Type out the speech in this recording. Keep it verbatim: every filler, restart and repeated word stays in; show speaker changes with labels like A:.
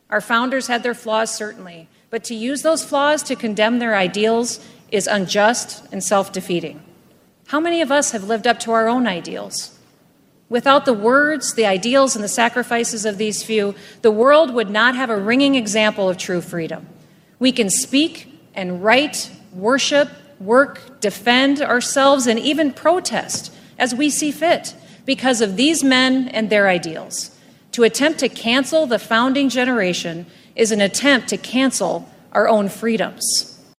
A: Our founders had their flaws, certainly, but to use those flaws to condemn their ideals is unjust and self-defeating. How many of us have lived up to our own ideals? Without the words, the ideals, and the sacrifices of these few, the world would not have a ringing example of true freedom. We can speak and write, worship, work, defend ourselves, and even protest as we see fit because of these men and their ideals. To attempt to cancel the founding generation is an attempt to cancel our own freedoms.